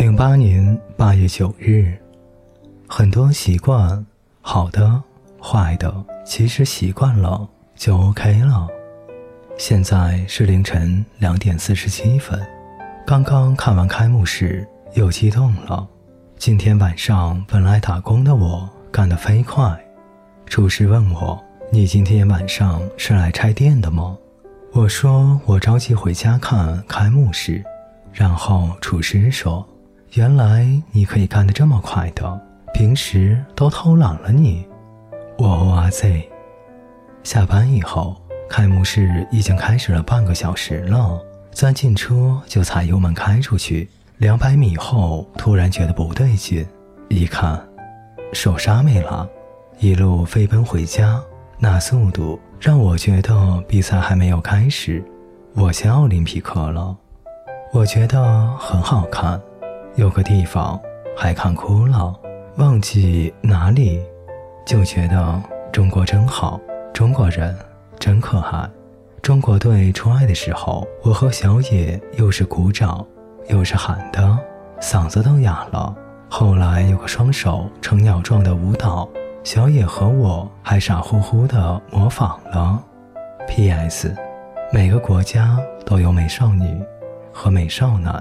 08年8月9日，很多习惯，好的、坏的，其实习惯了就 OK 了。现在是凌晨2点47分，刚刚看完开幕式，又激动了。今天晚上本来打工的我干得飞快，厨师问我：“你今天晚上是来拆店的吗？”我说：“我着急回家看开幕式。”然后厨师说：“原来你可以干得这么快的，平时都偷懒了你。”我哇塞！下班以后，开幕式已经开始了半个小时了，钻进车就踩油门开出去，200米后突然觉得不对劲，一看手刹没了，一路飞奔回家，那速度让我觉得比赛还没有开始，我先奥林匹克了。我觉得很好看，有个地方还看哭了，忘记哪里，就觉得中国真好，中国人真可爱。中国队出来的时候，我和小野又是鼓掌又是喊的，嗓子都哑了。后来有个双手呈鸟状的舞蹈，小野和我还傻乎乎地模仿了。 PS 每个国家都有美少女和美少男。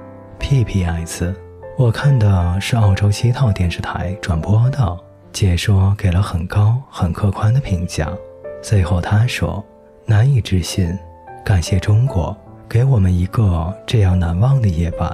PPS 我看的是澳洲7套电视台转播的，解说给了很高很客观的评价。最后他说：“难以置信，感谢中国给我们一个这样难忘的夜晚。”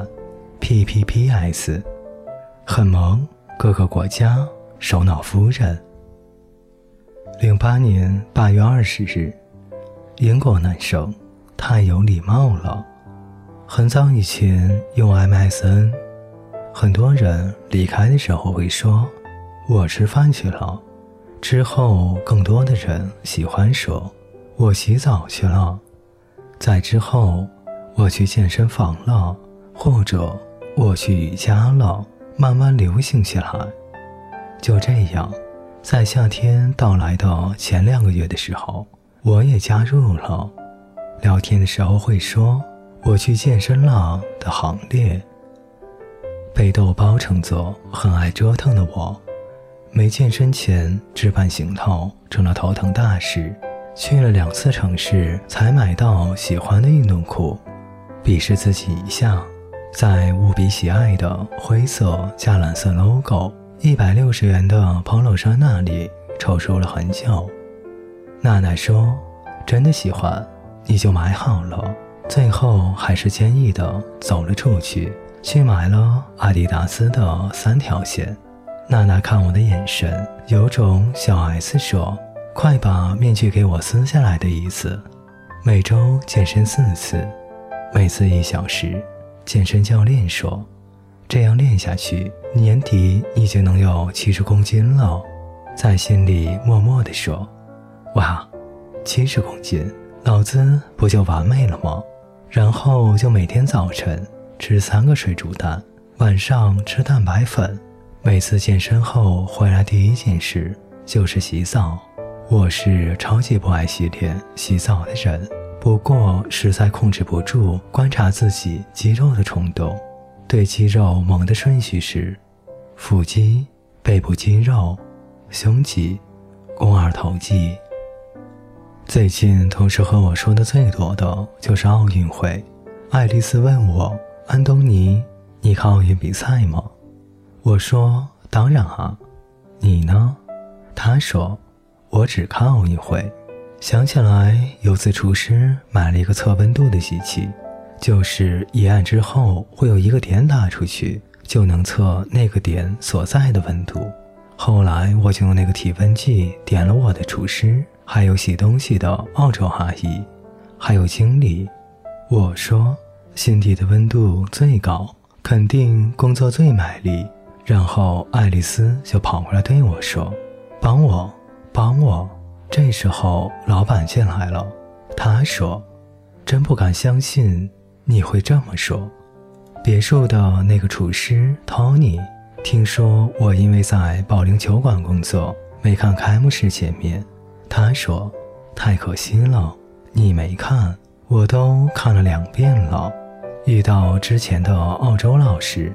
PPPS 很萌，各个国家首脑夫人。08年8月20日，英国男生太有礼貌了。很早以前用 MSN， 很多人离开的时候会说我吃饭去了，之后更多的人喜欢说我洗澡去了，在之后我去健身房了，或者我去瑜伽了，慢慢流行起来。就这样，在夏天到来的前2个月的时候，我也加入了聊天的时候会说我去健身了的行列。被豆包称作很爱折腾的我，没健身前置办行头成了头疼大事，去了2次城市才买到喜欢的运动裤。鄙视自己一下，在无比喜爱的灰色加蓝色 logo 160元的 polo 衫那里踌躇了很久。娜娜说：“真的喜欢你就买好了。”最后还是坚毅地走了出去，去买了阿迪达斯的3条线。娜娜看我的眼神有种小 S 说：“快把面具给我撕下来的意思。”每周健身4次，每次1小时。健身教练说：“这样练下去，年底你就能有70公斤了。”在心里默默地说：“哇，70公斤，老子不就完美了吗？”然后就每天早晨吃3个水煮蛋，晚上吃蛋白粉。每次健身后回来第一件事就是洗澡。我是超级不爱洗脸洗澡的人，不过实在控制不住观察自己肌肉的冲动。对肌肉猛的顺序是腹肌、背部肌肉、胸肌、肱二头肌。最近同事和我说的最多的就是奥运会。爱丽丝问我：“安东尼，你看奥运比赛吗？”我说：“当然啊。”你呢？他说：“我只看奥运会。”想起来有次厨师买了一个测温度的机器，就是一按之后会有一个点打出去，就能测那个点所在的温度。后来我就用那个体温计点了我的厨师，还有洗东西的澳洲阿姨，还有经理。我说：“心底的温度最高，肯定工作最卖力。”然后爱丽丝就跑过来对我说：“帮我，帮我。”这时候老板进来了，他说：“真不敢相信你会这么说。”别墅的那个厨师 Tony 听说我因为在保龄球馆工作没看开幕式前面，他说：“太可惜了，你没看，我都看了2遍了。”遇到之前的澳洲老师，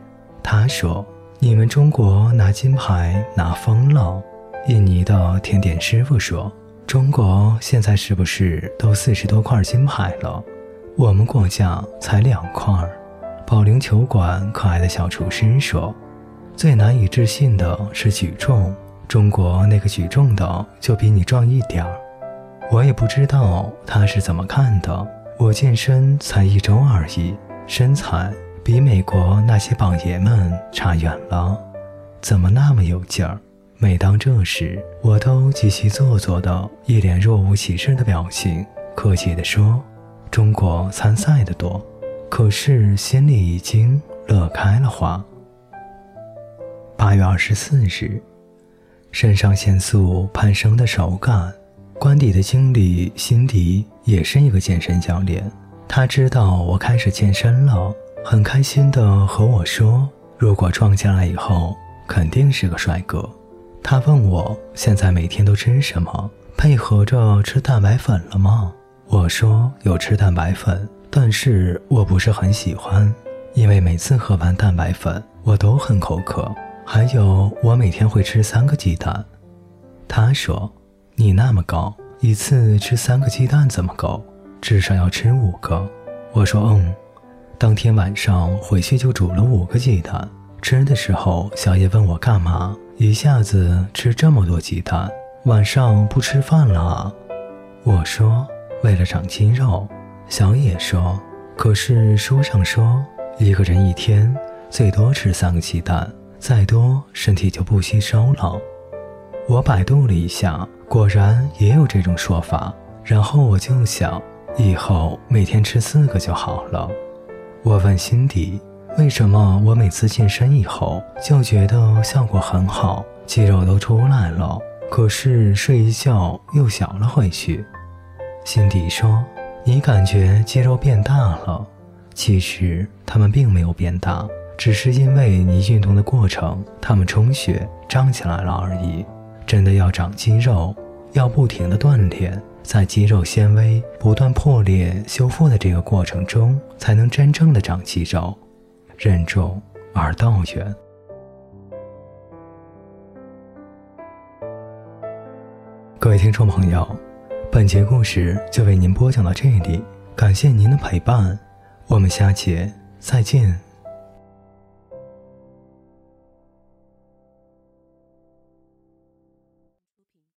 他说，你们中国拿金牌拿疯了。印尼的甜点师傅说，中国现在是不是都40多块金牌了？我们国家才2块。保龄球馆可爱的小厨师说，最难以置信的是举重，中国那个举重的就比你壮一点儿。我也不知道他是怎么看的，我健身才1周而已，身材比美国那些榜爷们差远了，怎么那么有劲儿？每当这时，我都极其做作的一脸若无其事的表情，客气地说，中国参赛的多，可是心里已经乐开了花。8月24日，肾上腺素攀升的手感。官邸的经理辛迪也是一个健身教练，他知道我开始健身了，很开心地和我说，如果壮起来以后肯定是个帅哥。他问我现在每天都吃什么，配合着吃蛋白粉了吗？我说有吃蛋白粉，但是我不是很喜欢，因为每次喝完蛋白粉我都很口渴，还有我每天会吃3个鸡蛋。他说，你那么高，一次吃3个鸡蛋怎么够？至少要吃5个。我说当天晚上回去就煮了5个鸡蛋。吃的时候小野问我干嘛，一下子吃这么多鸡蛋，晚上不吃饭了啊？我说为了长肌肉。小野说，可是书上说一个人一天最多吃3个鸡蛋，再多身体就不吸收了。我百度了一下，果然也有这种说法，然后我就想，以后每天吃4个就好了。我问辛迪，为什么我每次健身以后就觉得效果很好，肌肉都出来了，可是睡一觉又小了回去？辛迪说，你感觉肌肉变大了，其实它们并没有变大，只是因为你运动的过程它们充血胀起来了而已。真的要长肌肉，要不停地锻炼，在肌肉纤维不断破裂修复的这个过程中，才能真正的长肌肉。任重而道远。各位听众朋友，本节故事就为您播讲到这里，感谢您的陪伴，我们下节再见。